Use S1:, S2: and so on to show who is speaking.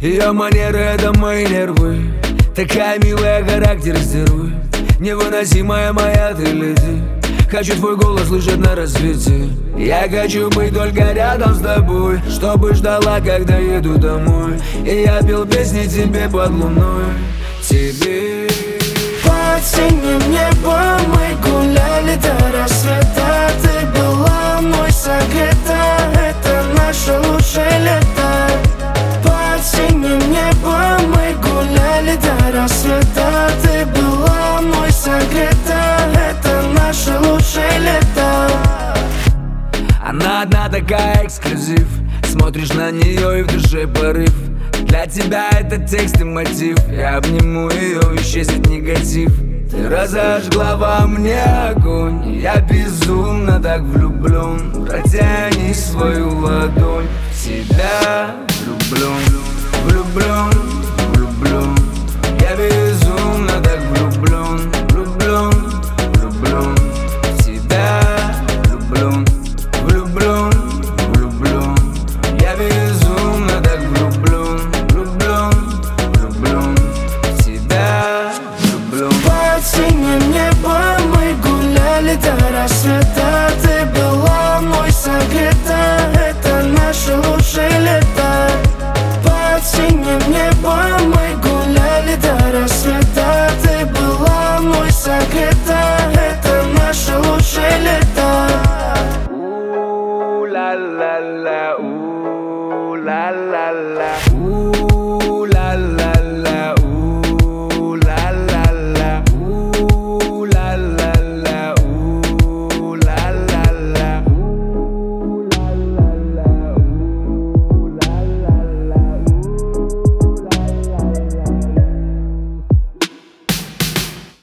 S1: Ее манеры — это мои нервы. Такая милая, характер стервы. Невыносимая моя ты леди. Хочу твой голос слышать на рассвете. Я хочу быть только рядом с тобой, чтобы ждала, когда еду домой. И я пел песни тебе под луной. Тебе
S2: под синим небом мы гуляли до рассвета. Ты была мной согрета, это наше лучшее лето. Под синим небом мы гуляли до рассвета. Ты была мной согрета, это наше лучшее лето.
S1: Она одна такая эксклюзив. Смотришь на нее и в душе порыв. Для тебя это текст и мотив. Я обниму ее, исчезнет негатив. Ты разожгла во мне огонь. Я безумно так влюблен. Протяни свою ладонь. В тебя влюблен, влюблен.